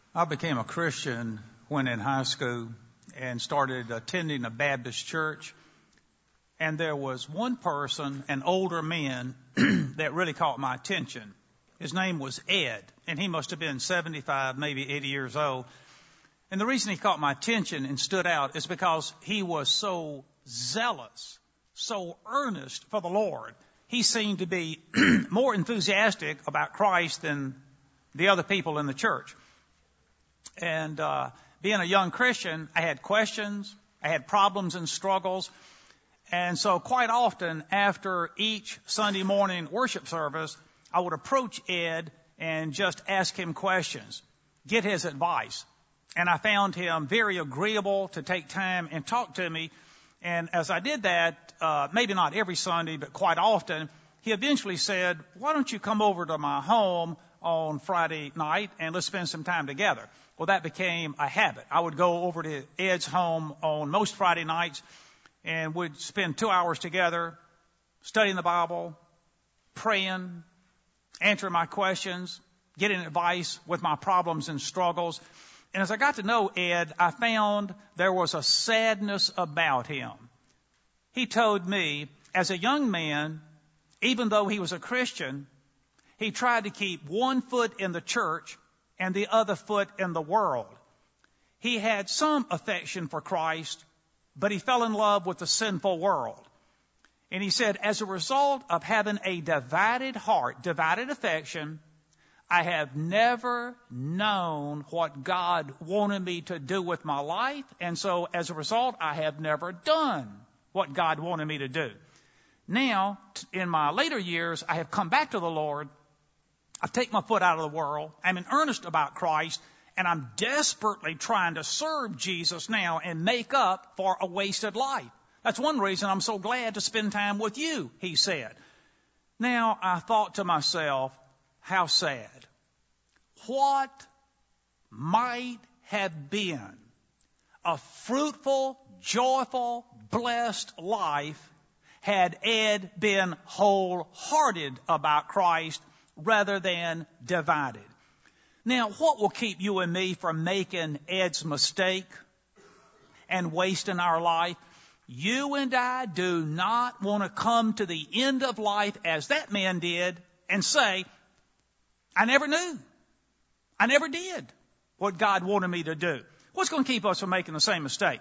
I became a Christian when in high school and started attending a Baptist church. And there was one person, an older man, that really caught my attention. His name was Ed, and he must have been 75, maybe 80 years old. And the reason he caught my attention and stood out is because he was so zealous, so earnest for the Lord. He seemed to be more enthusiastic about Christ than the other people in the church. And being a young Christian, I had questions, I had problems and struggles. And so quite often after each Sunday morning worship service, I would approach Ed and just ask him questions, get his advice. And I found him very agreeable to take time and talk to me. And as I did that, maybe not every Sunday, but quite often, he eventually said, why don't you come over to my home on Friday night and let's spend some time together. Well, that became a habit. I would go over to Ed's home on most Friday nights and we'd spend 2 hours together studying the Bible, praying, answering my questions, getting advice with my problems and struggles. And as I got to know Ed, I found there was a sadness about him. He told me, as a young man, even though he was a Christian, he tried to keep one foot in the church and the other foot in the world. He had some affection for Christ, but he fell in love with the sinful world. And he said, as a result of having a divided heart, divided affection, I have never known what God wanted me to do with my life. And so as a result, I have never done what God wanted me to do. Now, in my later years, I have come back to the Lord. I've taken my foot out of the world. I'm in earnest about Christ, and I'm desperately trying to serve Jesus now and make up for a wasted life. That's one reason I'm so glad to spend time with you, he said. Now, I thought to myself, how sad. What might have been a fruitful, joyful, blessed life had Ed been wholehearted about Christ rather than divided. Now, what will keep you and me from making Ed's mistake and wasting our life? You and I do not want to come to the end of life as that man did and say, I never knew. I never did what God wanted me to do. What's going to keep us from making the same mistake?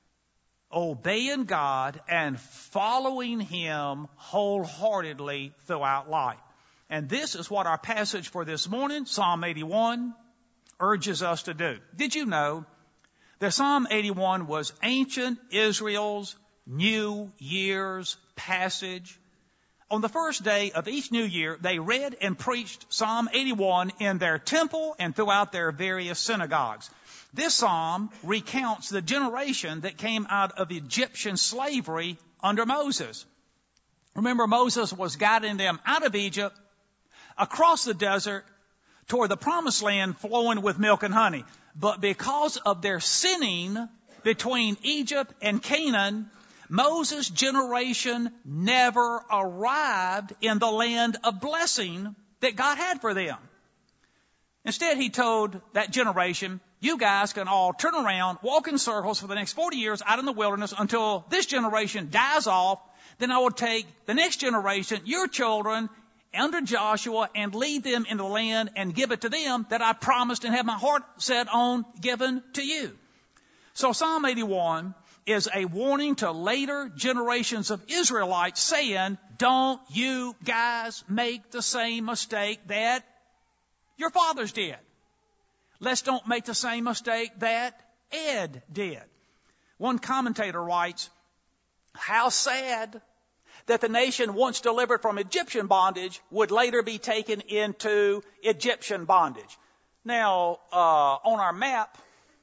Obeying God and following Him wholeheartedly throughout life. And this is what our passage for this morning, Psalm 81, urges us to do. Did you know that Psalm 81 was ancient Israel's New Year's passage? On the first day of each new year, they read and preached Psalm 81 in their temple and throughout their various synagogues. This psalm recounts the generation that came out of Egyptian slavery under Moses. Remember, Moses was guiding them out of Egypt, across the desert, toward the promised land flowing with milk and honey. But because of their sinning between Egypt and Canaan, Moses' generation never arrived in the land of blessing that God had for them. Instead, he told that generation, you guys can all turn around, walk in circles for the next 40 years out in the wilderness until this generation dies off. Then I will take the next generation, your children, under Joshua and lead them into the land and give it to them that I promised and have my heart set on given to you. So Psalm 81 is a warning to later generations of Israelites saying, don't you guys make the same mistake that your fathers did. Let's don't make the same mistake that Ed did. One commentator writes, how sad that the nation once delivered from Egyptian bondage would later be taken into Egyptian bondage. Now, on our map,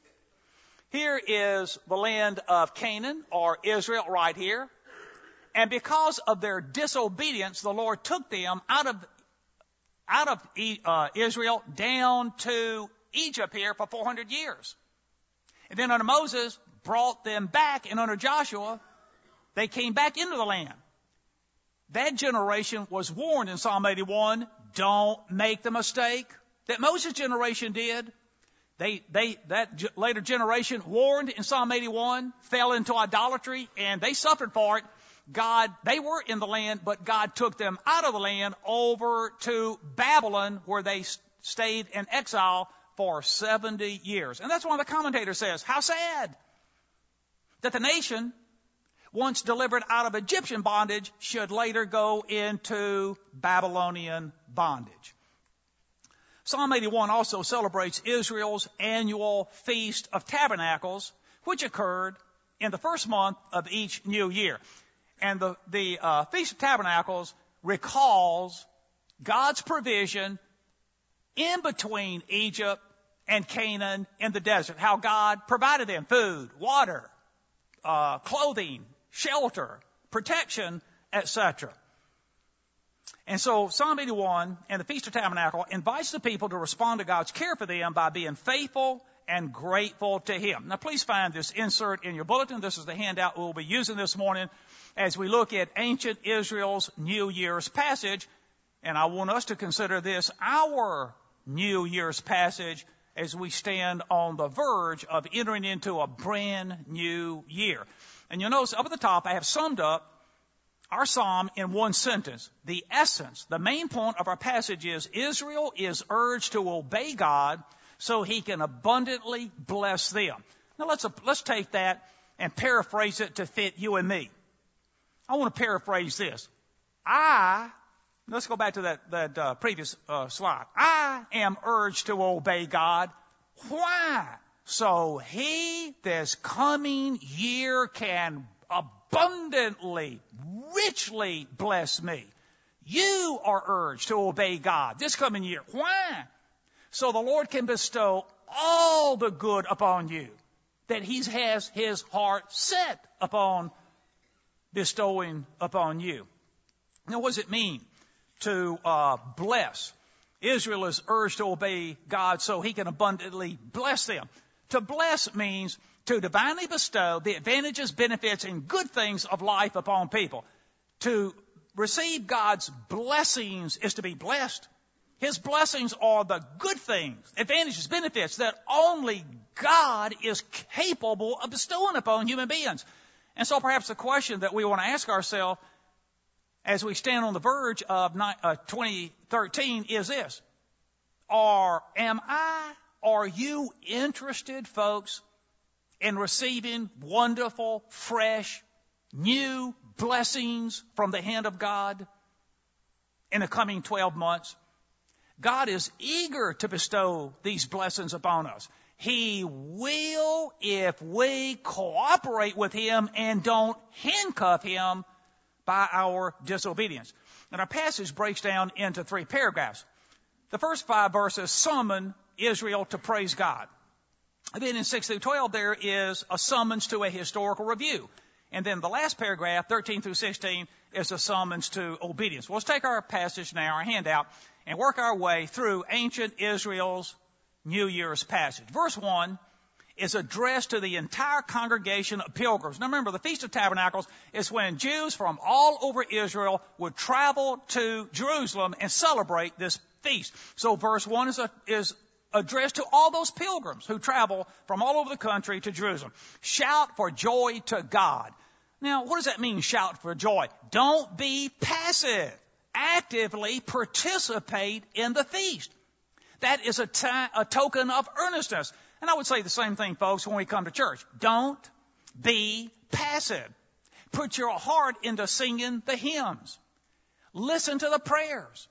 here is the land of Canaan, or Israel, right here. And because of their disobedience, the Lord took them out of Israel down to Egypt here for 400 years. And then under Moses, brought them back, and under Joshua, they came back into the land. That generation was warned in Psalm 81, don't make the mistake that Moses' generation did. Later generation warned in Psalm 81, fell into idolatry, and they suffered for it. They were in the land, but God took them out of the land over to Babylon, where they stayed in exile for 70 years. And that's why the commentator says, how sad that the nation, once delivered out of Egyptian bondage, should later go into Babylonian bondage. Psalm 81 also celebrates Israel's annual Feast of Tabernacles, which occurred in the first month of each new year. And the Feast of Tabernacles recalls God's provision in between Egypt and Canaan in the desert, how God provided them food, water, clothing, shelter, protection, etc. And so Psalm 81 and the Feast of Tabernacle invites the people to respond to God's care for them by being faithful and grateful to Him. Now please find this insert in your bulletin. This is the handout we'll be using this morning as we look at ancient Israel's New Year's passage. And I want us to consider this our New Year's passage as we stand on the verge of entering into a brand new year. And you'll notice up at the top I have summed up our psalm in one sentence. The essence, the main point of our passage is Israel is urged to obey God so He can abundantly bless them. Now let's take that and paraphrase it to fit you and me. I want to paraphrase this. Let's go back to that previous slide. I am urged to obey God. Why? So He this coming year can abundantly, richly bless me. You are urged to obey God this coming year. Why? So the Lord can bestow all the good upon you that He has His heart set upon bestowing upon you. Now, what does it mean to bless? Israel is urged to obey God so He can abundantly bless them. To bless means to divinely bestow the advantages, benefits, and good things of life upon people. To receive God's blessings is to be blessed. His blessings are the good things, advantages, benefits that only God is capable of bestowing upon human beings. And so perhaps the question that we want to ask ourselves as we stand on the verge of 2013 is this. Are you interested, folks, in receiving wonderful, fresh, new blessings from the hand of God in the coming 12 months? God is eager to bestow these blessings upon us. He will if we cooperate with Him and don't handcuff Him by our disobedience. And our passage breaks down into 3 paragraphs. The first 5 verses summon Israel to praise God. And then in 6 through 12, there is a summons to a historical review. And then the last paragraph, 13 through 16, is a summons to obedience. Well, let's take our passage now, our handout, and work our way through ancient Israel's New Year's passage. Verse 1 is addressed to the entire congregation of pilgrims. Now remember, the Feast of Tabernacles is when Jews from all over Israel would travel to Jerusalem and celebrate this feast. So verse 1 is addressed to all those pilgrims who travel from all over the country to Jerusalem. Shout for joy to God. Now, what does that mean, shout for joy? Don't be passive. Actively participate in the feast. That is a token of earnestness. And I would say the same thing, folks, when we come to church. Don't be passive. Put your heart into singing the hymns. Listen to the prayers.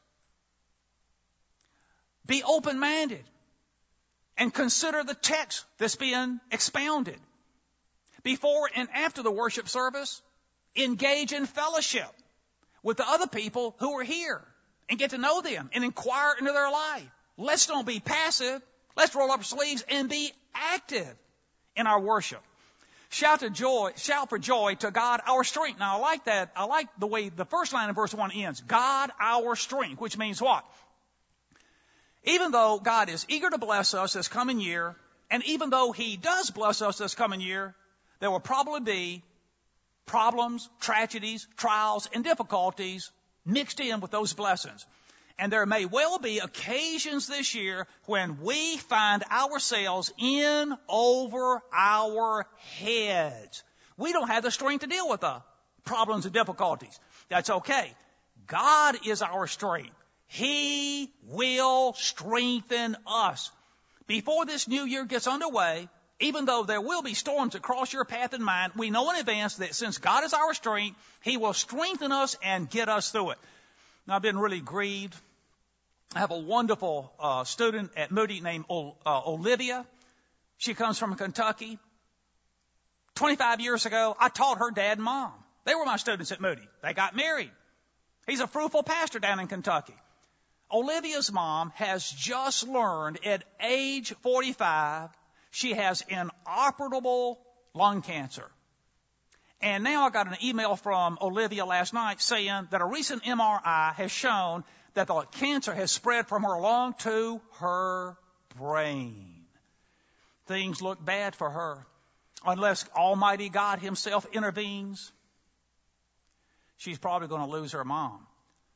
Be open-minded. And consider the text that's being expounded. Before and after the worship service, engage in fellowship with the other people who are here and get to know them and inquire into their life. Let's don't be passive. Let's roll up our sleeves and be active in our worship. Shout for joy to God, our strength. Now, I like that. I like the way the first line of verse 1 ends. God, our strength, which means what? Even though God is eager to bless us this coming year, and even though He does bless us this coming year, there will probably be problems, tragedies, trials, and difficulties mixed in with those blessings. And there may well be occasions this year when we find ourselves in over our heads. We don't have the strength to deal with the problems and difficulties. That's okay. God is our strength. He will strengthen us. Before this new year gets underway, even though there will be storms across your path and mine, we know in advance that since God is our strength, He will strengthen us and get us through it. Now, I've been really grieved. I have a wonderful student at Moody named Olivia. She comes from Kentucky. 25 years ago, I taught her dad and mom. They were my students at Moody. They got married. He's a fruitful pastor down in Kentucky. Olivia's mom has just learned at age 45 she has inoperable lung cancer. And now I got an email from Olivia last night saying that a recent MRI has shown that the cancer has spread from her lung to her brain. Things look bad for her. Unless Almighty God Himself intervenes, she's probably going to lose her mom.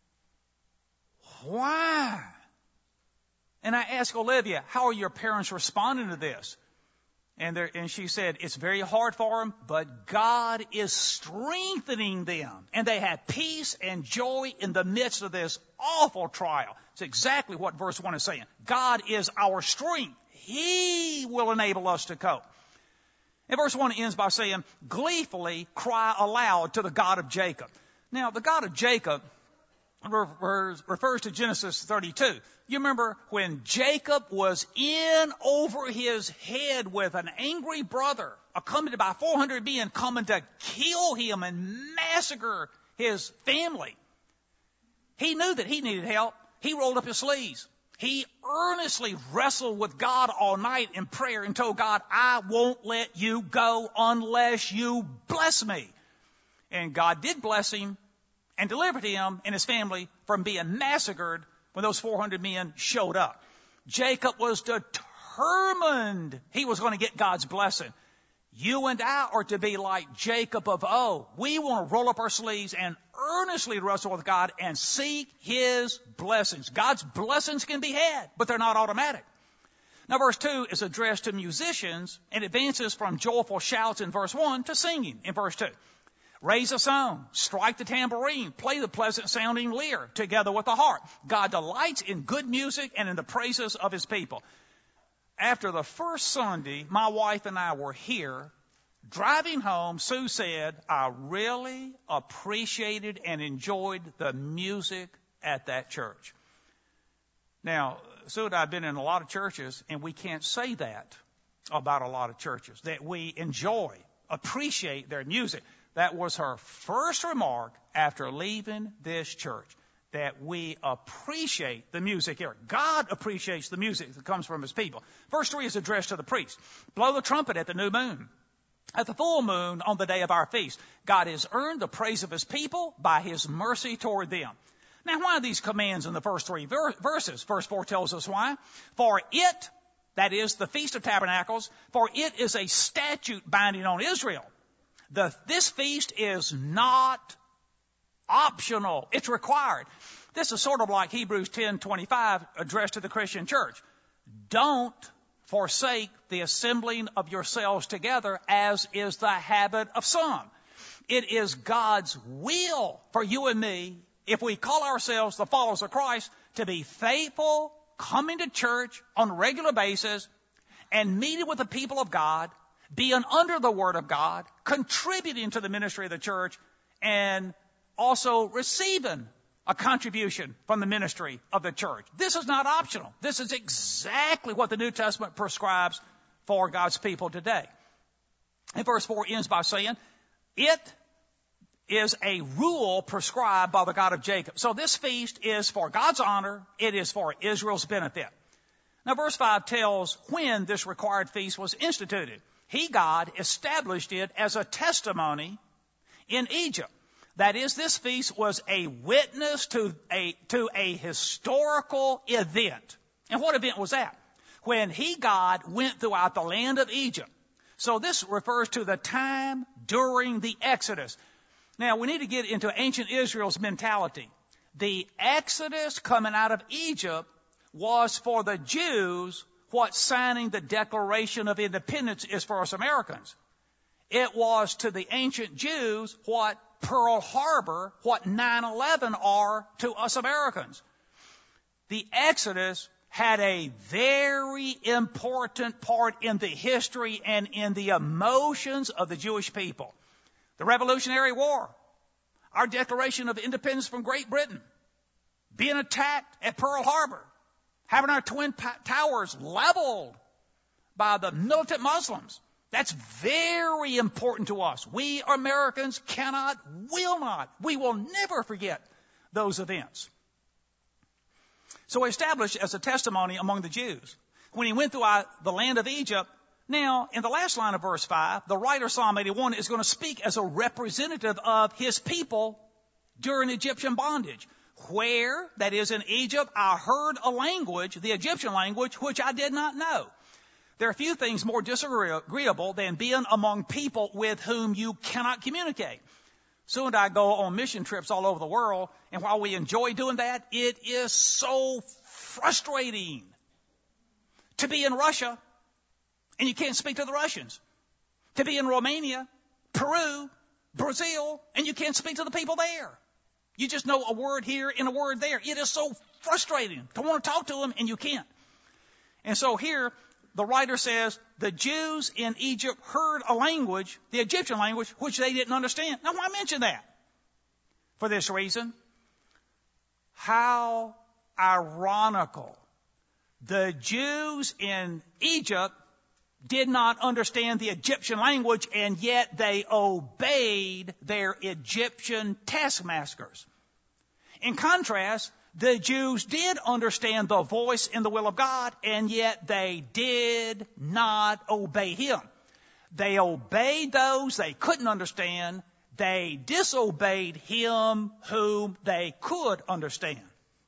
Why? And I asked Olivia, how are your parents responding to this? And she said, it's very hard for them, but God is strengthening them. And they have peace and joy in the midst of this awful trial. It's exactly what verse 1 is saying. God is our strength. He will enable us to cope. And verse 1 ends by saying, gleefully cry aloud to the God of Jacob. Now, the God of Jacob refers to Genesis 32. You remember when Jacob was in over his head with an angry brother, accompanied by 400 men coming to kill him and massacre his family. He knew that he needed help. He rolled up his sleeves. He earnestly wrestled with God all night in prayer and told God, I won't let you go unless you bless me. And God did bless him and delivered him and his family from being massacred when those 400 men showed up. Jacob was determined he was going to get God's blessing. You and I are to be like Jacob of old. We want to roll up our sleeves and earnestly wrestle with God and seek His blessings. God's blessings can be had, but they're not automatic. Now, verse 2 is addressed to musicians and advances from joyful shouts in verse 1 to singing in verse 2. Raise a song, strike the tambourine, play the pleasant-sounding lyre together with the harp. God delights in good music and in the praises of His people. After the first Sunday, my wife and I were here, driving home, Sue said, I really appreciated and enjoyed the music at that church. Now, Sue and I have been in a lot of churches, and we can't say that about a lot of churches, that we enjoy, appreciate their music. That was her first remark after leaving this church, that we appreciate the music here. God appreciates the music that comes from His people. Verse 3 is addressed to the priest. Blow the trumpet at the new moon, at the full moon on the day of our feast. God has earned the praise of His people by His mercy toward them. Now, why are these commands in the first three verses? Verse 4 tells us why. For it, that is the Feast of Tabernacles, for it is a statute binding on Israel. This feast is not optional. It's required. This is sort of like Hebrews 10:25 addressed to the Christian church. Don't forsake the assembling of yourselves together, as is the habit of some. It is God's will for you and me, if we call ourselves the followers of Christ, to be faithful, coming to church on a regular basis, and meeting with the people of God, being under the Word of God, contributing to the ministry of the church, and also receiving a contribution from the ministry of the church. This is not optional. This is exactly what the New Testament prescribes for God's people today. And verse 4 ends by saying, it is a rule prescribed by the God of Jacob. So this feast is for God's honor. It is for Israel's benefit. Now, verse 5 tells when this required feast was instituted. He, God, established it as a testimony in Egypt. That is, this feast was a witness to a historical event. And what event was that? When He, God, went throughout the land of Egypt. So this refers to the time during the Exodus. Now, we need to get into ancient Israel's mentality. The Exodus coming out of Egypt was for the Jews what signing the Declaration of Independence is for us Americans. It was to the ancient Jews what Pearl Harbor, what 9/11 are to us Americans. The Exodus had a very important part in the history and in the emotions of the Jewish people. The Revolutionary War, our Declaration of Independence from Great Britain, being attacked at Pearl Harbor, having our Twin Towers leveled by the militant Muslims. That's very important to us. We Americans cannot, will not, we will never forget those events. So established as a testimony among the Jews. When he went through the land of Egypt, now in the last line of verse 5, the writer Psalm 81 is going to speak as a representative of his people during Egyptian bondage. Where, that is in Egypt, I heard a language, the Egyptian language, which I did not know. There are few things more disagreeable than being among people with whom you cannot communicate. Soon I go on mission trips all over the world, and while we enjoy doing that, it is so frustrating to be in Russia, and you can't speak to the Russians. To be in Romania, Peru, Brazil, and you can't speak to the people there. You just know a word here and a word there. It is so frustrating to want to talk to them, and you can't. And so here, the writer says, the Jews in Egypt heard a language, the Egyptian language, which they didn't understand. Now, why mention that? For this reason. How ironical. The Jews in Egypt did not understand the Egyptian language, and yet they obeyed their Egyptian taskmasters. In contrast, the Jews did understand the voice and the will of God, and yet they did not obey him. They obeyed those they couldn't understand. They disobeyed him whom they could understand.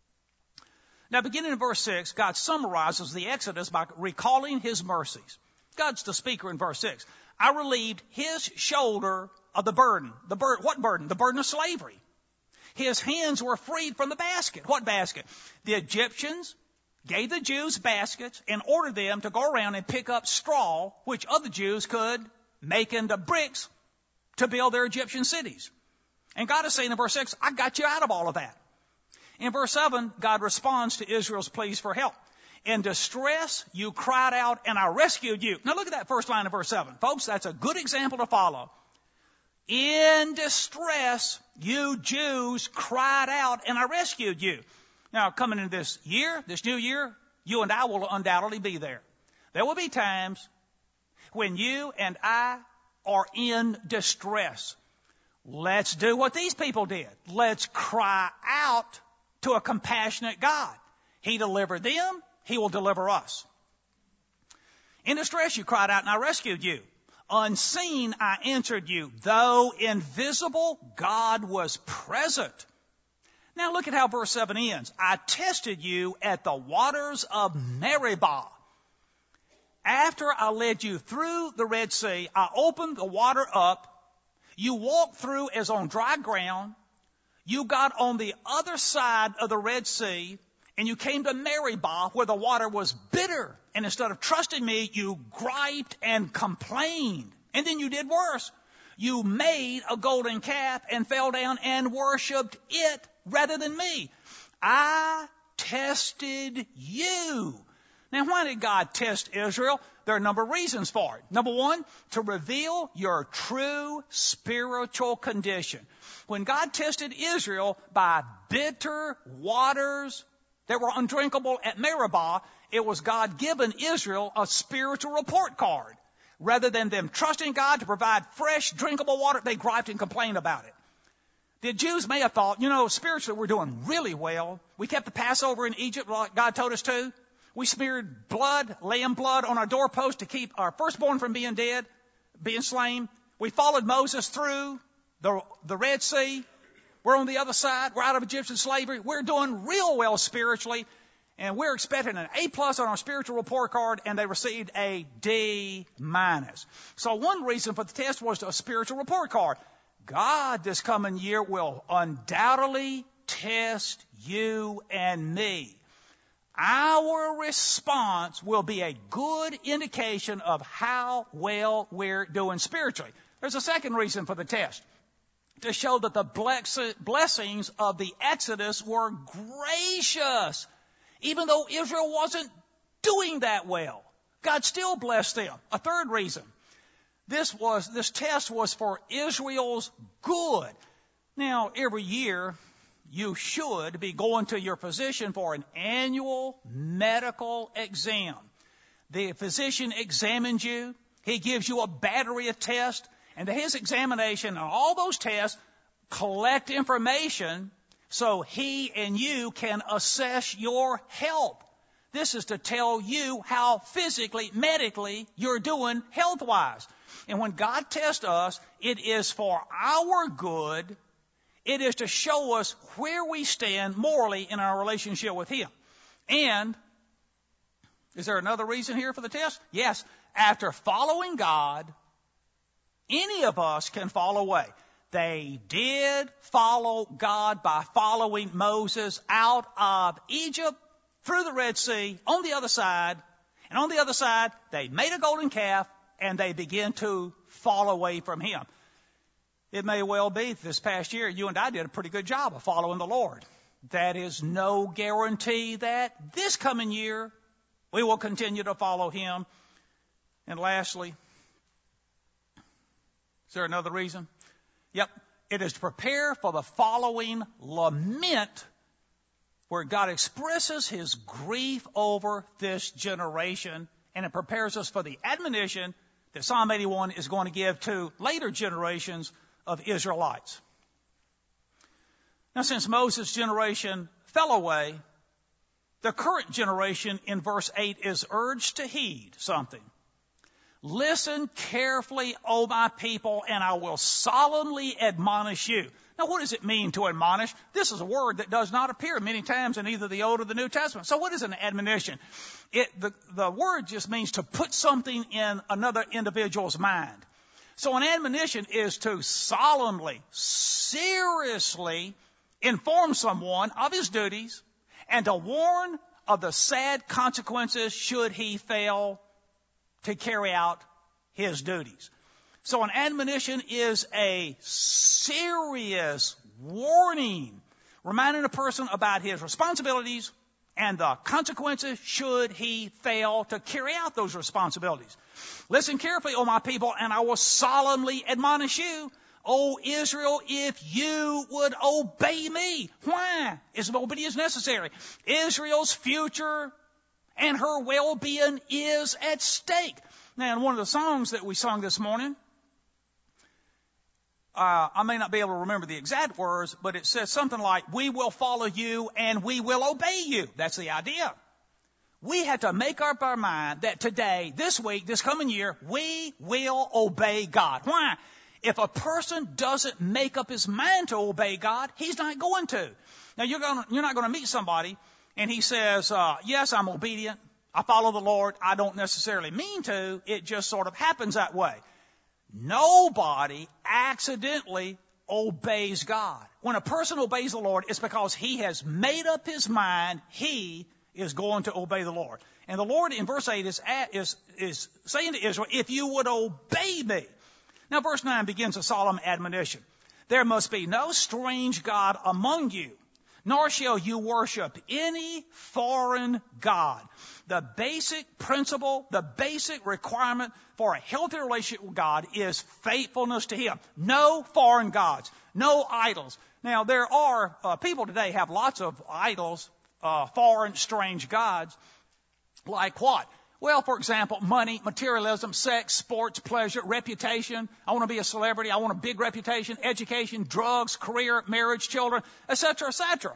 Now, beginning in verse 6, God summarizes the Exodus by recalling his mercies. God's the speaker in verse 6. I relieved his shoulder of the burden. What burden? The burden of slavery. His hands were freed from the basket. What basket? The Egyptians gave the Jews baskets and ordered them to go around and pick up straw, which other Jews could make into bricks to build their Egyptian cities. And God is saying in verse 6, I got you out of all of that. In verse 7, God responds to Israel's pleas for help. In distress, you cried out, and I rescued you. Now look at that first line of verse 7. Folks, that's a good example to follow. In distress, you Jews cried out, and I rescued you. Now, coming into this year, this new year, you and I will undoubtedly be there. There will be times when you and I are in distress. Let's do what these people did. Let's cry out to a compassionate God. He delivered them. He will deliver us. In distress, you cried out, and I rescued you. Unseen, I answered you. Though invisible, God was present. Now look at how verse 7 ends. I tested you at the waters of Meribah. After I led you through the Red Sea, I opened the water up. You walked through as on dry ground. You got on the other side of the Red Sea, and you came to Meribah where the water was bitter. And instead of trusting me, you griped and complained. And then you did worse. You made a golden calf and fell down and worshipped it rather than me. I tested you. Now, why did God test Israel? There are a number of reasons for it. Number one, to reveal your true spiritual condition. When God tested Israel by bitter waters that were undrinkable at Meribah, it was God giving Israel a spiritual report card. Rather than them trusting God to provide fresh, drinkable water, they griped and complained about it. The Jews may have thought, spiritually we're doing really well. We kept the Passover in Egypt like God told us to. We smeared blood, lamb blood on our doorpost to keep our firstborn from being dead, being slain. We followed Moses through the Red Sea. We're on the other side. We're out of Egyptian slavery. We're doing real well spiritually. And we're expecting an A+ on our spiritual report card, and they received a D-. So one reason for the test was a spiritual report card. God this coming year will undoubtedly test you and me. Our response will be a good indication of how well we're doing spiritually. There's a second reason for the test, to show that the blessings of the Exodus were gracious. Even though Israel wasn't doing that well, God still blessed them. A third reason, this test was for Israel's good. Now, every year, you should be going to your physician for an annual medical exam. The physician examines you. He gives you a battery of tests. And his examination and all those tests collect information so he and you can assess your health. This is to tell you how physically, medically, you're doing health-wise. And when God tests us, it is for our good. It is to show us where we stand morally in our relationship with Him. And is there another reason here for the test? Yes. After following God, any of us can fall away. They did follow God by following Moses out of Egypt, through the Red Sea, on the other side. And on the other side, they made a golden calf, and they began to fall away from Him. It may well be this past year, you and I did a pretty good job of following the Lord. That is no guarantee that this coming year we will continue to follow Him. And lastly, is there another reason? Yep. It is to prepare for the following lament, where God expresses His grief over this generation, and it prepares us for the admonition that Psalm 81 is going to give to later generations of Israelites. Now, since Moses' generation fell away, the current generation in verse 8 is urged to heed something. Listen carefully, O my people, and I will solemnly admonish you. Now, what does it mean to admonish? This is a word that does not appear many times in either the Old or the New Testament. So what is an admonition? The word just means to put something in another individual's mind. So an admonition is to solemnly, seriously inform someone of his duties and to warn of the sad consequences should he fail to carry out his duties. So an admonition is a serious warning, reminding a person about his responsibilities and the consequences should he fail to carry out those responsibilities. Listen carefully, O my people, and I will solemnly admonish you, O Israel, if you would obey me. Why is obedience necessary? Israel's future and her well-being is at stake. Now, in one of the songs that we sung this morning, I may not be able to remember the exact words, but it says something like, we will follow you and we will obey you. That's the idea. We have to make up our mind that today, this week, this coming year, we will obey God. Why? If a person doesn't make up his mind to obey God, he's not going to. Now, you're not going to meet somebody and he says, yes, I'm obedient. I follow the Lord. I don't necessarily mean to. It just sort of happens that way. Nobody accidentally obeys God. When a person obeys the Lord, it's because he has made up his mind he is going to obey the Lord. And the Lord in verse 8 is saying to Israel, if you would obey me. Now verse 9 begins a solemn admonition. There must be no strange god among you, nor shall you worship any foreign god. The basic principle, the basic requirement for a healthy relationship with God is faithfulness to Him. No foreign gods, no idols. Now, there are people today have lots of idols, foreign, strange gods. Like what? Well, for example, money, materialism, sex, sports, pleasure, reputation. I want to be a celebrity. I want a big reputation, education, drugs, career, marriage, children, etc., etc.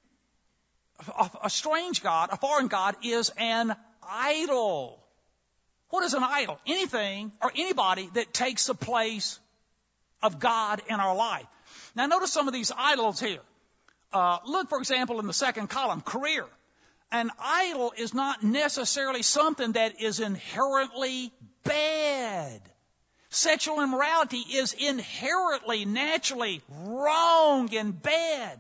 A strange god, a foreign god, is an idol. What is an idol? Anything or anybody that takes the place of God in our life. Now, notice some of these idols here. Look, for example, in the second column, career. An idol is not necessarily something that is inherently bad. Sexual immorality is inherently, naturally wrong and bad.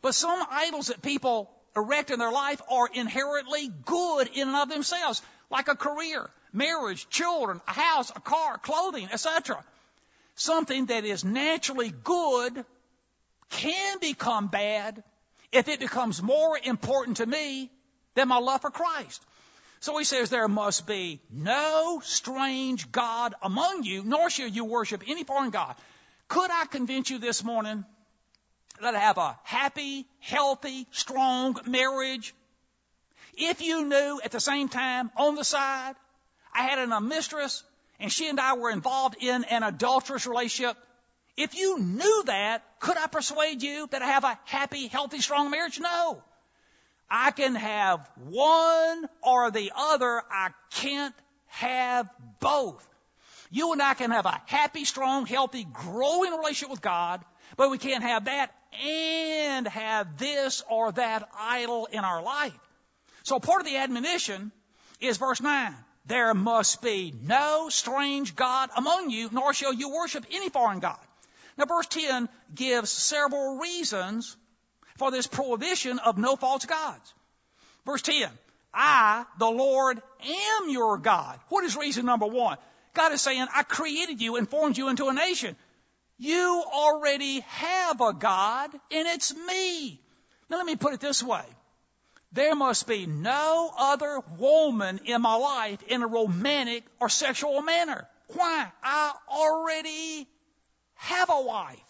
But some idols that people erect in their life are inherently good in and of themselves, like a career, marriage, children, a house, a car, clothing, etc. Something that is naturally good can become bad if it becomes more important to me than my love for Christ. So he says there must be no strange god among you, nor shall you worship any foreign god. Could I convince you this morning that I have a happy, healthy, strong marriage if you knew at the same time on the side I had a mistress and she and I were involved in an adulterous relationship? If you knew that, could I persuade you that I have a happy, healthy, strong marriage? No. I can have one or the other. I can't have both. You and I can have a happy, strong, healthy, growing relationship with God, but we can't have that and have this or that idol in our life. So part of the admonition is verse 9. There must be no strange god among you, nor shall you worship any foreign god. Now verse 10 gives several reasons for this prohibition of no false gods. Verse 10, I, the Lord, am your God. What is reason number 1? God is saying, I created you and formed you into a nation. You already have a God, and it's me. Now let me put it this way. There must be no other woman in my life in a romantic or sexual manner. Why? I already have a wife.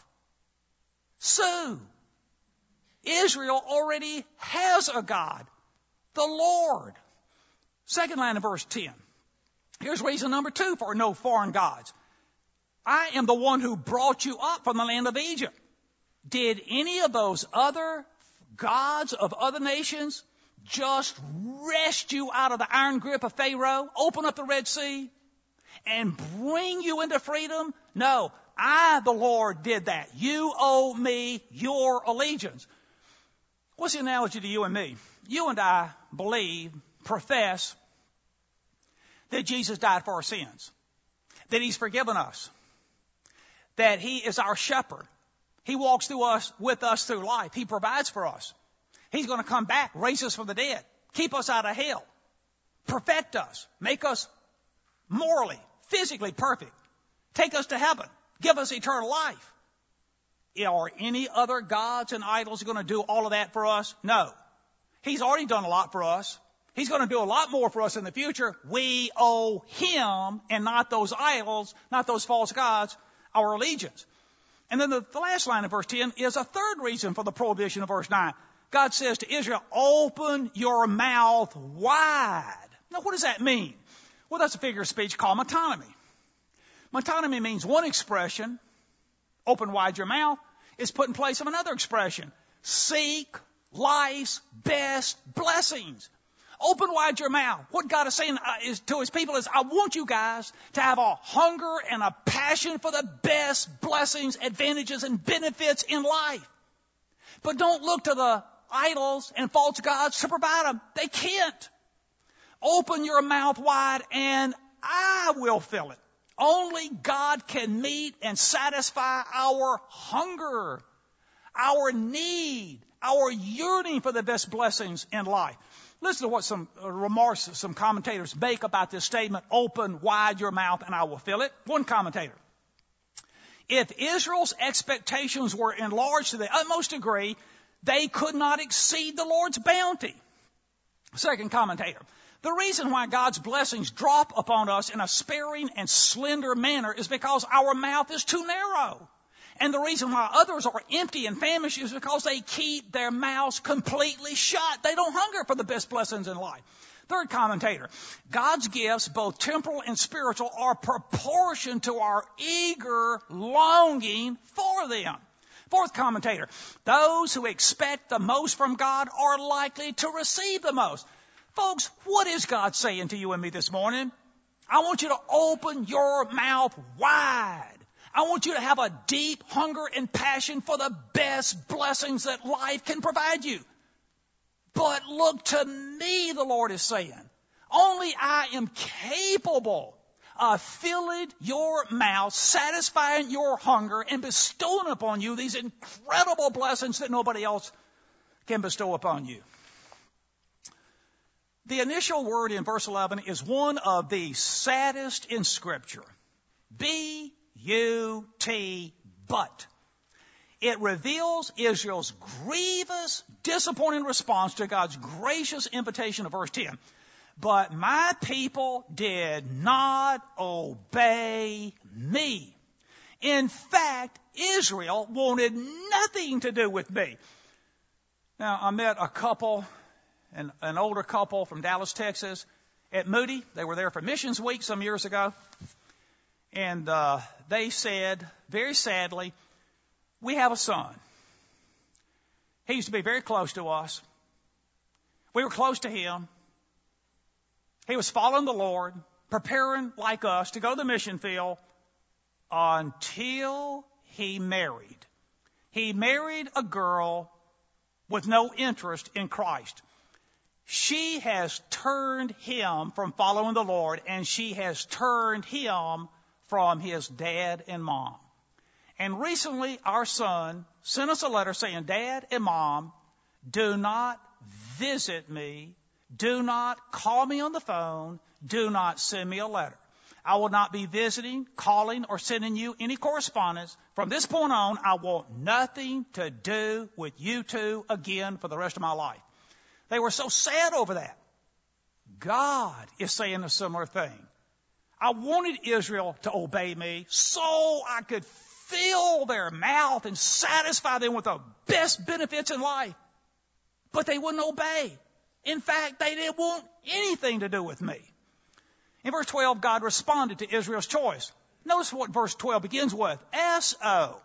Sue. Israel already has a God, the Lord. Second line of verse 10. Here's reason number 2 for no foreign gods. I am the one who brought you up from the land of Egypt. Did any of those other gods of other nations just wrest you out of the iron grip of Pharaoh, open up the Red Sea, and bring you into freedom? No, I, the Lord, did that. You owe me your allegiance. What's the analogy to you and me? You and I believe, profess, that Jesus died for our sins, that he's forgiven us, that he is our shepherd. He walks with us through life. He provides for us. He's going to come back, raise us from the dead, keep us out of hell, perfect us, make us morally, physically perfect, take us to heaven, give us eternal life. Are any other gods and idols going to do all of that for us? No. He's already done a lot for us. He's going to do a lot more for us in the future. We owe him and not those idols, not those false gods, our allegiance. And then the last line of verse 10 is a third reason for the prohibition of verse 9. God says to Israel, open your mouth wide. Now, what does that mean? Well, that's a figure of speech called metonymy. Metonymy means one expression, open wide your mouth, is put in place of another expression. Seek life's best blessings. Open wide your mouth. What God is saying to his people is, I want you guys to have a hunger and a passion for the best blessings, advantages, and benefits in life. But don't look to the idols and false gods to provide them. They can't. Open your mouth wide and I will fill it. Only God can meet and satisfy our hunger, our need, our yearning for the best blessings in life. Listen to what some remarks some commentators make about this statement, open wide your mouth and I will fill it. One commentator. If Israel's expectations were enlarged to the utmost degree, they could not exceed the Lord's bounty. Second commentator. The reason why God's blessings drop upon us in a sparing and slender manner is because our mouth is too narrow. And the reason why others are empty and famished is because they keep their mouths completely shut. They don't hunger for the best blessings in life. Third commentator, God's gifts, both temporal and spiritual, are proportioned to our eager longing for them. Fourth commentator, those who expect the most from God are likely to receive the most. Folks, what is God saying to you and me this morning? I want you to open your mouth wide. I want you to have a deep hunger and passion for the best blessings that life can provide you. But look to me, the Lord is saying. Only I am capable of filling your mouth, satisfying your hunger, and bestowing upon you these incredible blessings that nobody else can bestow upon you. The initial word in verse 11 is one of the saddest in Scripture. B-U-T, but. It reveals Israel's grievous, disappointing response to God's gracious invitation of verse 10. But my people did not obey me. In fact, Israel wanted nothing to do with me. Now, I met a couple, an older couple from Dallas, Texas, at Moody. They were there for Missions Week some years ago. And they said, very sadly, we have a son. He used to be very close to us. We were close to him. He was following the Lord, preparing like us to go to the mission field until he married. He married a girl with no interest in Christ. She has turned him from following the Lord, and she has turned him from his dad and mom. And recently, our son sent us a letter saying, Dad and Mom, do not visit me. Do not call me on the phone. Do not send me a letter. I will not be visiting, calling, or sending you any correspondence. From this point on, I want nothing to do with you two again for the rest of my life. They were so sad over that. God is saying a similar thing. I wanted Israel to obey me so I could fill their mouth and satisfy them with the best benefits in life. But they wouldn't obey. In fact, they didn't want anything to do with me. In verse 12, God responded to Israel's choice. Notice what verse 12 begins with. S-O.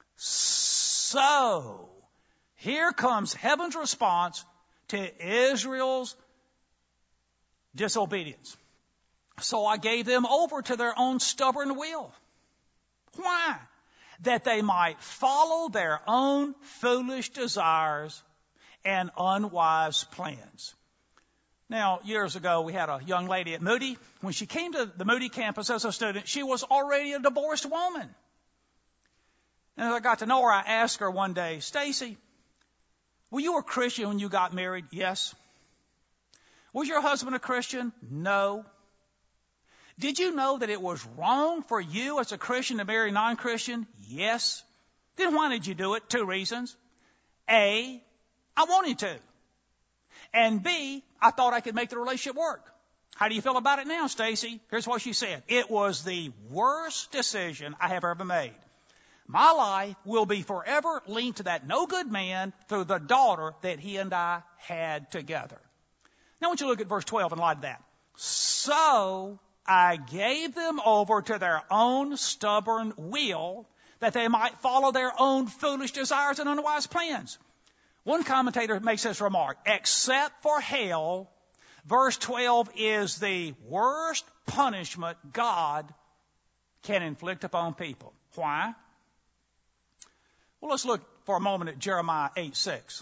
So. Here comes heaven's response to Israel's disobedience. So I gave them over to their own stubborn will. Why? That they might follow their own foolish desires and unwise plans. Now, years ago, we had a young lady at Moody. When she came to the Moody campus as a student, she was already a divorced woman. And as I got to know her, I asked her one day, Stacy, were you a Christian when you got married? Yes. Was your husband a Christian? No. Did you know that it was wrong for you as a Christian to marry a non-Christian? Yes. Then why did you do it? 2 reasons. A, I wanted to. And B, I thought I could make the relationship work. How do you feel about it now, Stacy? Here's what she said. It was the worst decision I have ever made. My life will be forever linked to that no good man through the daughter that he and I had together. Now I want you to look at verse 12 in light of that. So I gave them over to their own stubborn will, that they might follow their own foolish desires and unwise plans. One commentator makes this remark, except for hell, verse 12 is the worst punishment God can inflict upon people. Why? Well, let's look for a moment at Jeremiah 8:6.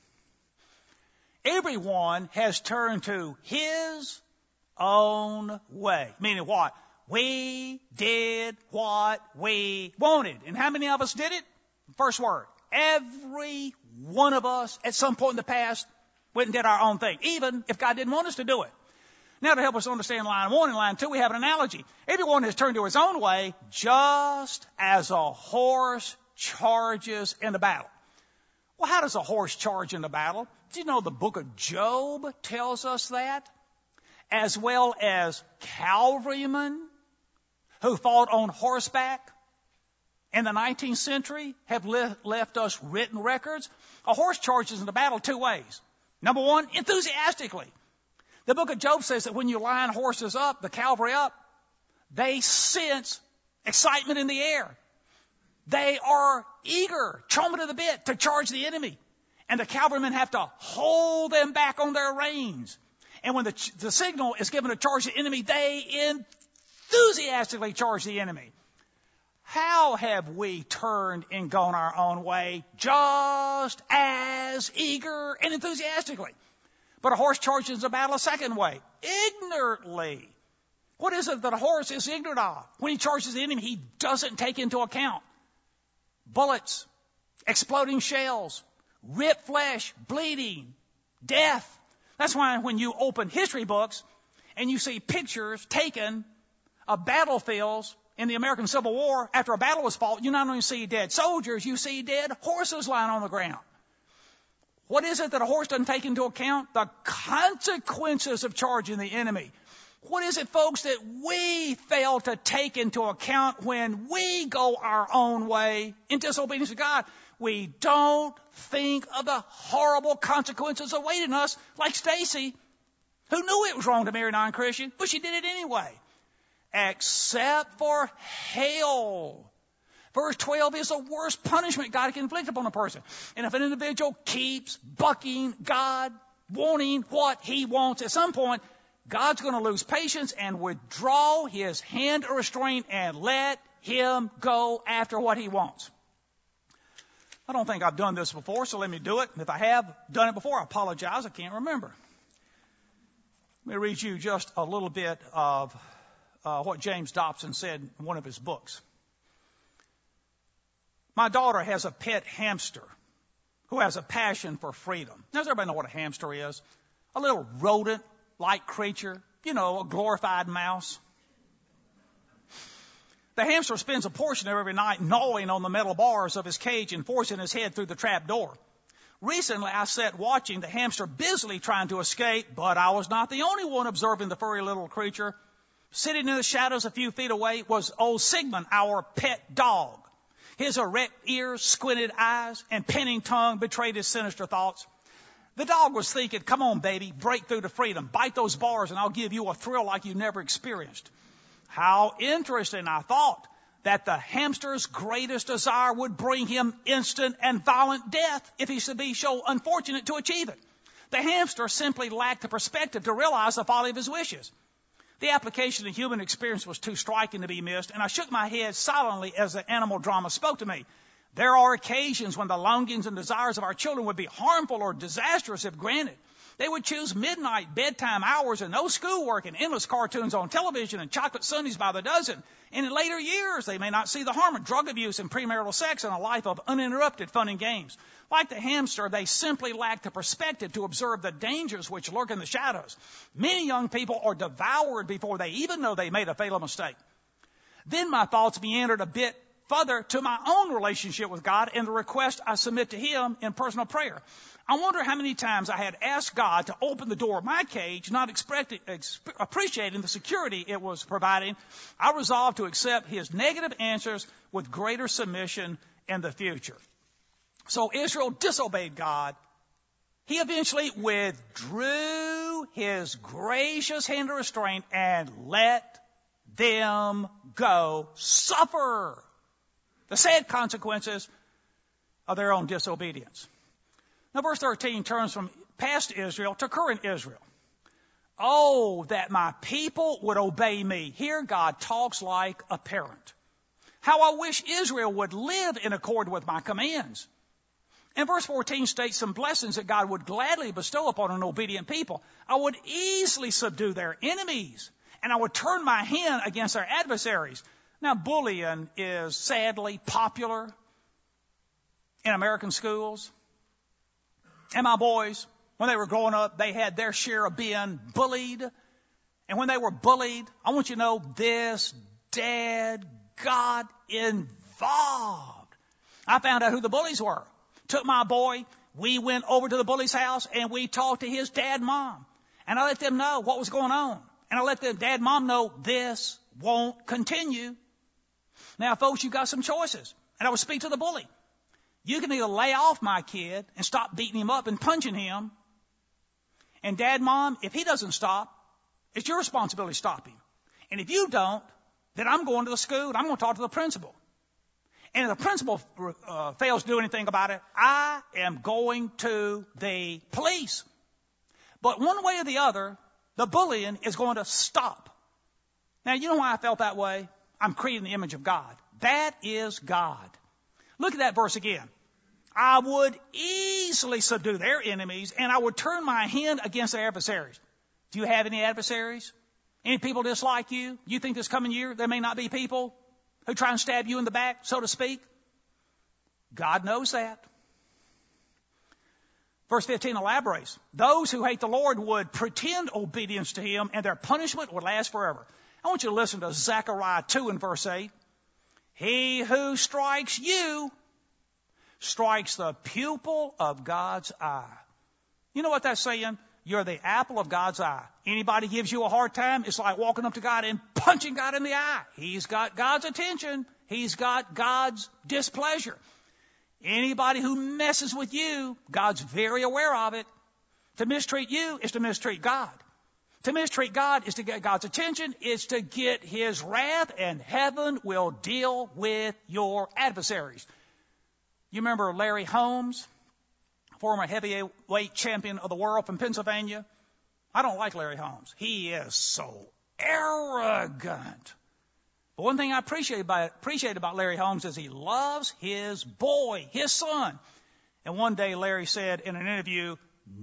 Everyone has turned to his own way. Meaning what? We did what we wanted. And how many of us did it? First word. Every one of us at some point in the past went and did our own thing, even if God didn't want us to do it. Now to help us understand line 1 and line 2, we have an analogy. Everyone has turned to his own way just as a horse charges in the battle. Well, how does a horse charge in the battle? Do you know the book of Job tells us that? As well as cavalrymen who fought on horseback in the 19th century have left us written records. A horse charges in the battle 2 ways. Number 1, enthusiastically. The book of Job says that when you line horses up, the cavalry up, they sense excitement in the air. They are eager, chomping at the bit to charge the enemy. And the cavalrymen have to hold them back on their reins. And when the signal is given to charge the enemy, they enthusiastically charge the enemy. How have we turned and gone our own way? Just as eager and enthusiastically. But a horse charges the battle a second way, ignorantly. What is it that a horse is ignorant of? When he charges the enemy, he doesn't take into account bullets, exploding shells, ripped flesh, bleeding, death. That's why when you open history books and you see pictures taken of battlefields in the American Civil War after a battle was fought, you not only see dead soldiers, you see dead horses lying on the ground. What is it that a horse doesn't take into account? The consequences of charging the enemy. What is it, folks, that we fail to take into account when we go our own way in disobedience to God? We don't think of the horrible consequences awaiting us, like Stacy, who knew it was wrong to marry a non-Christian, but she did it anyway. Except for hell. Verse 12 is the worst punishment God can inflict upon a person. And if an individual keeps bucking God, wanting what he wants, at some point, God's going to lose patience and withdraw his hand of restraint and let him go after what he wants. I don't think I've done this before, so let me do it. If I have done it before, I apologize. I can't remember. Let me read you just a little bit of what James Dobson said in one of his books. My daughter has a pet hamster who has a passion for freedom. Now, does everybody know what a hamster is? A little rodent-like creature, a glorified mouse. The hamster spends a portion of every night gnawing on the metal bars of his cage and forcing his head through the trap door. Recently, I sat watching the hamster busily trying to escape, but I was not the only one observing the furry little creature. Sitting in the shadows a few feet away was old Sigmund, our pet dog. His erect ears, squinted eyes, and pinning tongue betrayed his sinister thoughts. The dog was thinking, come on, baby, break through to freedom. Bite those bars and I'll give you a thrill like you never experienced. How interesting, I thought, that the hamster's greatest desire would bring him instant and violent death if he should be so unfortunate to achieve it. The hamster simply lacked the perspective to realize the folly of his wishes. The application of human experience was too striking to be missed, and I shook my head silently as the animal drama spoke to me. There are occasions when the longings and desires of our children would be harmful or disastrous if granted. They would choose midnight bedtime hours and no schoolwork and endless cartoons on television and chocolate sundaes by the dozen. And in later years, they may not see the harm of drug abuse and premarital sex and a life of uninterrupted fun and games. Like the hamster, they simply lack the perspective to observe the dangers which lurk in the shadows. Many young people are devoured before they even know they made a fatal mistake. Then my thoughts meandered a bit further to my own relationship with God and the request I submit to Him in personal prayer. I wonder how many times I had asked God to open the door of my cage, not appreciating the security it was providing. I resolved to accept His negative answers with greater submission in the future. So Israel disobeyed God. He eventually withdrew His gracious hand of restraint and let them go suffer the sad consequences of their own disobedience. Now, verse 13 turns from past Israel to current Israel. Oh, that my people would obey me. Here God talks like a parent. How I wish Israel would live in accord with my commands. And verse 14 states some blessings that God would gladly bestow upon an obedient people. I would easily subdue their enemies, and I would turn my hand against their adversaries. Now, bullying is sadly popular in American schools. And my boys, when they were growing up, they had their share of being bullied. And when they were bullied, I want you to know this dad got involved. I found out who the bullies were. Took my boy, we went over to the bully's house and we talked to his dad and mom. And I let them know what was going on. And I let the dad and mom know this won't continue. Now, folks, you've got some choices. And I would speak to the bully. You can either lay off my kid and stop beating him up and punching him. And Dad, Mom, if he doesn't stop, it's your responsibility to stop him. And if you don't, then I'm going to the school and I'm going to talk to the principal. And if the principal fails to do anything about it, I am going to the police. But one way or the other, the bullying is going to stop. Now, you know why I felt that way? I'm creating the image of God. That is God. Look at that verse again. I would easily subdue their enemies, and I would turn my hand against their adversaries. Do you have any adversaries? Any people dislike you? You think this coming year there may not be people who try and stab you in the back, so to speak? God knows that. Verse 15 elaborates. Those who hate the Lord would pretend obedience to him, and their punishment would last forever. I want you to listen to Zechariah 2 and verse 8. He who strikes you strikes the pupil of God's eye. You know what that's saying? You're the apple of God's eye. Anybody gives you a hard time, it's like walking up to God and punching God in the eye. He's got God's attention. He's got God's displeasure. Anybody who messes with you, God's very aware of it. To mistreat you is to mistreat God. To mistreat God is to get God's attention, is to get his wrath, and heaven will deal with your adversaries. You remember Larry Holmes, former heavyweight champion of the world from Pennsylvania? I don't like Larry Holmes. He is so arrogant. But one thing I appreciate about Larry Holmes is he loves his boy, his son. And one day Larry said in an interview,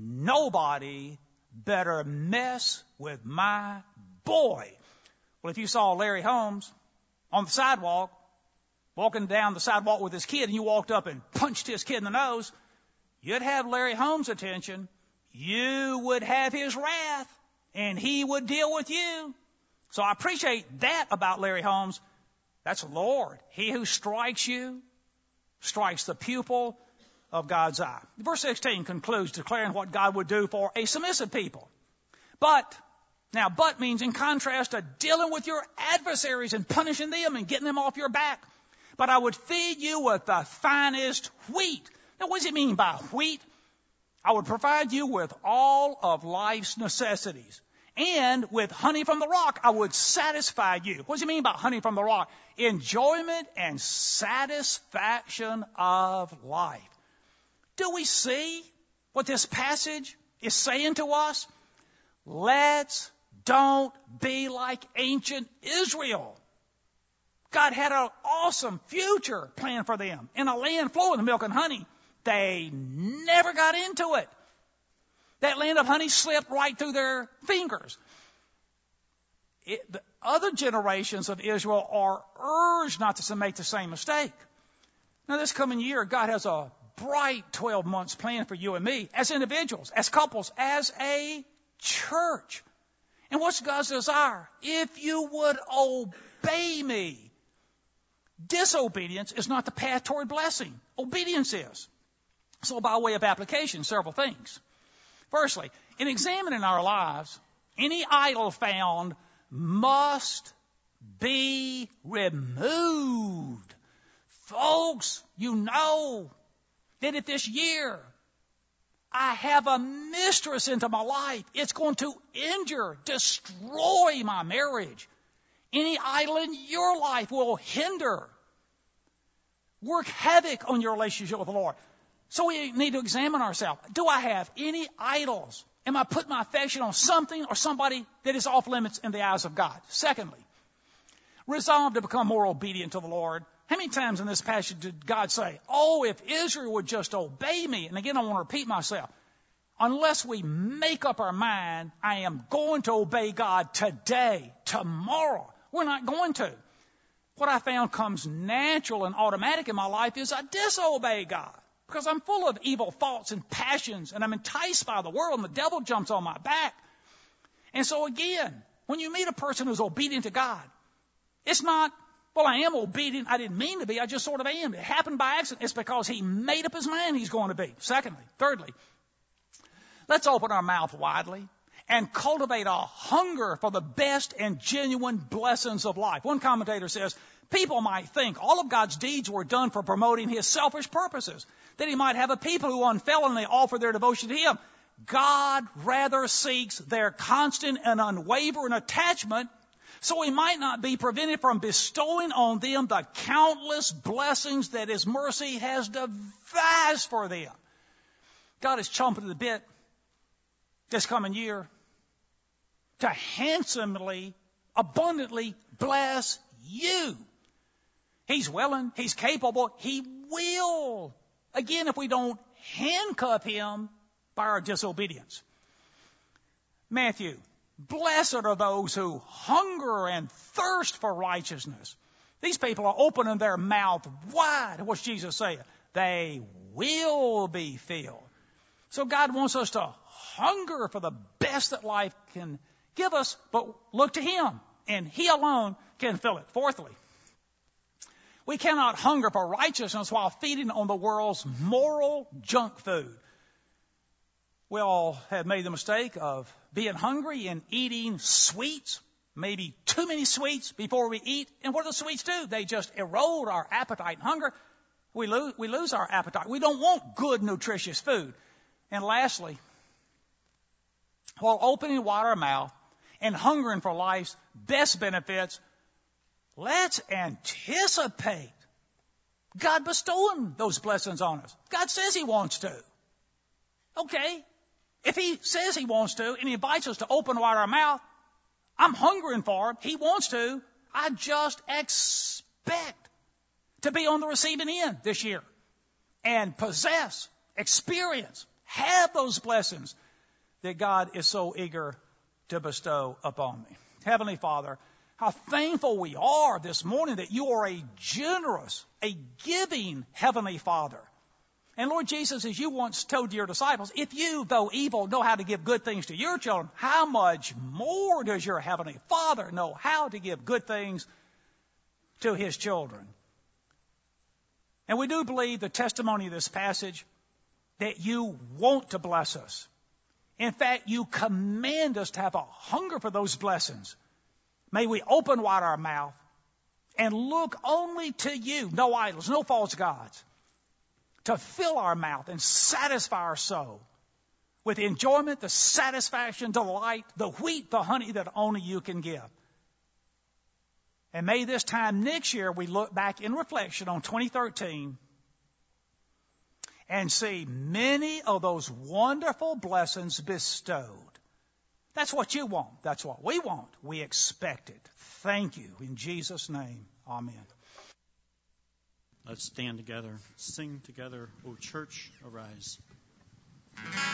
nobody better mess with my boy. Well, if you saw Larry Holmes on the sidewalk, walking down the sidewalk with his kid, and you walked up and punched his kid in the nose, you'd have Larry Holmes' attention. You would have his wrath, and he would deal with you. So I appreciate that about Larry Holmes. That's the Lord. He who strikes you strikes the pupil of God's eye. Verse 16 concludes declaring what God would do for a submissive people. But means in contrast to dealing with your adversaries and punishing them and getting them off your back. But I would feed you with the finest wheat. Now, what does it mean by wheat? I would provide you with all of life's necessities. And with honey from the rock, I would satisfy you. What does it mean by honey from the rock? Enjoyment and satisfaction of life. Do we see what this passage is saying to us? Don't be like ancient Israel. God had an awesome future planned for them in a land flowing with milk and honey. They never got into it. That land of honey slipped right through their fingers. The other generations of Israel are urged not to make the same mistake. Now, this coming year, God has a bright 12 months planned for you and me as individuals, as couples, as a church. And what's God's desire? If you would obey me. Disobedience is not the path toward blessing. Obedience is. So by way of application, several things. Firstly, in examining our lives, any idol found must be removed. Folks, you know that if this year I have a mistress into my life, it's going to injure, destroy my marriage. Any idol in your life will hinder, work havoc on your relationship with the Lord. So we need to examine ourselves. Do I have any idols? Am I putting my affection on something or somebody that is off limits in the eyes of God? Secondly, resolve to become more obedient to the Lord. How many times in this passage did God say, oh, if Israel would just obey me? And again, I want to repeat myself. Unless we make up our mind, I am going to obey God today, tomorrow, we're not going to. What I found comes natural and automatic in my life is I disobey God. Because I'm full of evil thoughts and passions, and I'm enticed by the world, and the devil jumps on my back. And so again, when you meet a person who's obedient to God, it's not, well, I am obedient. I didn't mean to be. I just sort of am. It happened by accident. It's because he made up his mind he's going to be. Thirdly, let's open our mouth widely and cultivate a hunger for the best and genuine blessings of life. One commentator says, people might think all of God's deeds were done for promoting his selfish purposes, that he might have a people who unfailingly offer their devotion to him. God rather seeks their constant and unwavering attachment, so he might not be prevented from bestowing on them the countless blessings that his mercy has devised for them. God is chomping at the bit this coming year to handsomely, abundantly bless you. He's willing. He's capable. He will. Again, if we don't handcuff him by our disobedience. Matthew, blessed are those who hunger and thirst for righteousness. These people are opening their mouth wide. What's Jesus saying? They will be filled. So God wants us to hunger for the best that life can give us, but look to Him, and He alone can fill it. Fourthly, we cannot hunger for righteousness while feeding on the world's moral junk food. We all have made the mistake of being hungry and eating sweets, maybe too many sweets before we eat. And what do the sweets do? They just erode our appetite and hunger. We lose our appetite. We don't want good, nutritious food. And lastly, while opening wide our mouth and hungering for life's best benefits, let's anticipate God bestowing those blessings on us. God says He wants to. Okay. If He says He wants to and He invites us to open wide our mouth, I'm hungering for Him. He wants to. I just expect to be on the receiving end this year and possess, experience, have those blessings that God is so eager to bestow upon me. Heavenly Father, how thankful we are this morning that You are a generous, a giving Heavenly Father. And Lord Jesus, as You once told Your disciples, if You, though evil, know how to give good things to Your children, how much more does Your Heavenly Father know how to give good things to His children? And we do believe the testimony of this passage that You want to bless us. In fact, You command us to have a hunger for those blessings. May we open wide our mouth and look only to You, no idols, no false gods, to fill our mouth and satisfy our soul with enjoyment, the satisfaction, delight, the wheat, the honey that only You can give. And may this time next year we look back in reflection on 2013 and see many of those wonderful blessings bestowed. That's what You want. That's what we want. We expect it. Thank You. In Jesus' name, amen. Let's stand together, sing together, O church, arise.